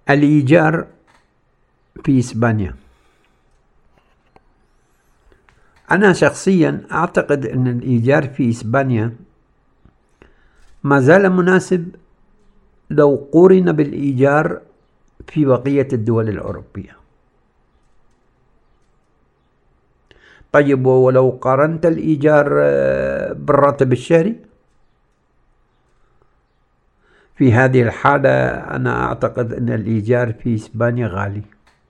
الإيجار في إسبانيا. أنا شخصيا أعتقد أن الإيجار في إسبانيا ما زال مناسب لو قورن بالإيجار في بقية الدول الأوروبية. طيب، ولو قارنت الإيجار بالراتب الشهري، في هذه الحالة أنا أعتقد أن الإيجار في إسبانيا غالي،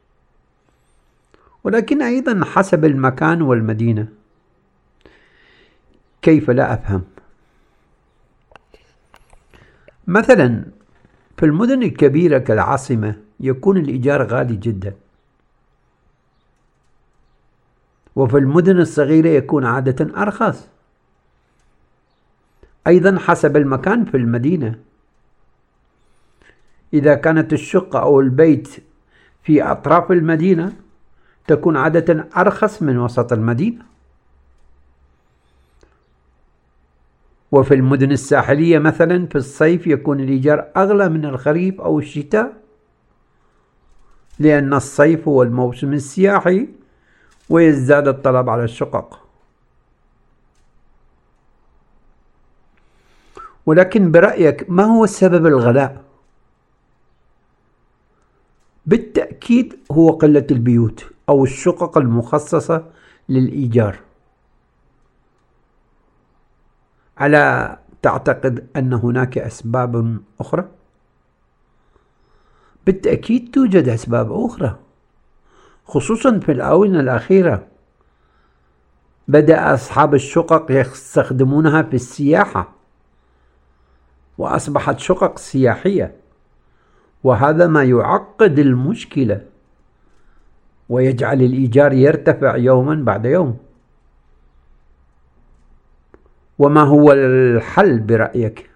ولكن أيضا حسب المكان والمدينة. كيف؟ لا أفهم. مثلا في المدن الكبيرة كالعاصمة يكون الإيجار غالي جدا، وفي المدن الصغيرة يكون عادة أرخص. أيضا حسب المكان في المدينة، إذا كانت الشقة أو البيت في أطراف المدينة تكون عادة أرخص من وسط المدينة. وفي المدن الساحلية مثلا في الصيف يكون الإيجار أغلى من الخريف أو الشتاء، لأن الصيف هو الموسم السياحي ويزداد الطلب على الشقق. ولكن برأيك ما هو سبب الغلاء؟ بالتأكيد هو قلة البيوت أو الشقق المخصصة للإيجار. ألا تعتقد أن هناك أسباب أخرى؟ بالتأكيد توجد أسباب أخرى، خصوصا في الآونة الأخيرة بدأ أصحاب الشقق يستخدمونها في السياحة، وأصبحت شقق سياحية، وهذا ما يعقد المشكلة ويجعل الإيجار يرتفع يوما بعد يوم. وما هو الحل برأيك؟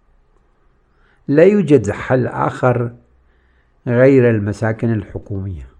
لا يوجد حل آخر غير المساكن الحكومية.